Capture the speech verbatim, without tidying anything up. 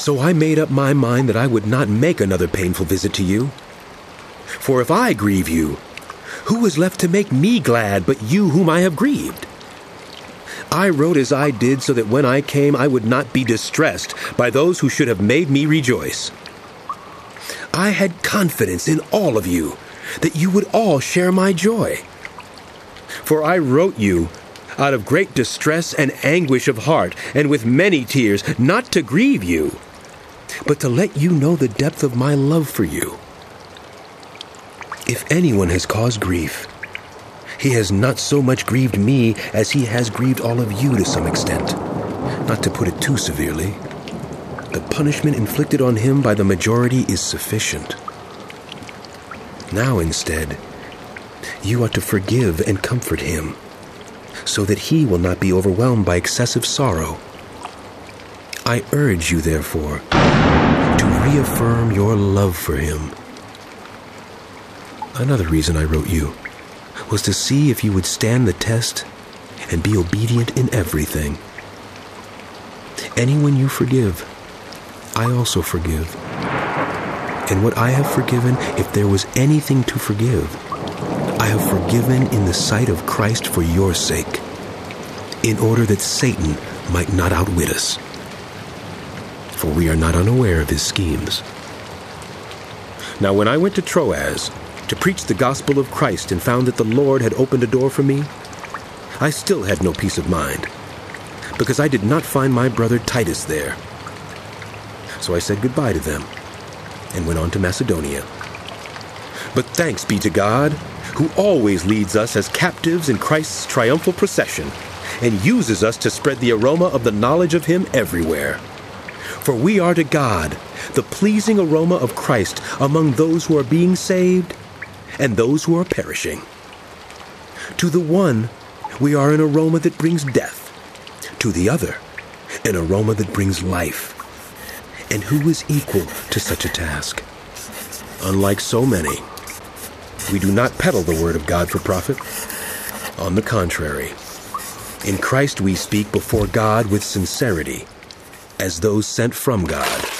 So I made up my mind that I would not make another painful visit to you. For if I grieve you, who is left to make me glad but you whom I have grieved? I wrote as I did so that when I came I would not be distressed by those who should have made me rejoice. I had confidence in all of you, that you would all share my joy. For I wrote you out of great distress and anguish of heart, and with many tears, not to grieve you, but to let you know the depth of my love for you. If anyone has caused grief, he has not so much grieved me as he has grieved all of you to some extent. Not to put it too severely, the punishment inflicted on him by the majority is sufficient. Now instead, you ought to forgive and comfort him, so that he will not be overwhelmed by excessive sorrow. I urge you, therefore, to reaffirm your love for him. Another reason I wrote you was to see if you would stand the test and be obedient in everything. Anyone you forgive, I also forgive. And what I have forgiven, if there was anything to forgive, I have forgiven in the sight of Christ for your sake, in order that Satan might not outwit us. For we are not unaware of his schemes. Now when I went to Troas to preach the gospel of Christ and found that the Lord had opened a door for me, I still had no peace of mind, because I did not find my brother Titus there. So I said goodbye to them and went on to Macedonia. But thanks be to God, who always leads us as captives in Christ's triumphal procession and uses us to spread the aroma of the knowledge of him everywhere. For we are to God the pleasing aroma of Christ among those who are being saved and those who are perishing. To the one, we are an aroma that brings death. To the other, an aroma that brings life. And who is equal to such a task? Unlike so many, we do not peddle the word of God for profit. On the contrary, in Christ we speak before God with sincerity, as those sent from God.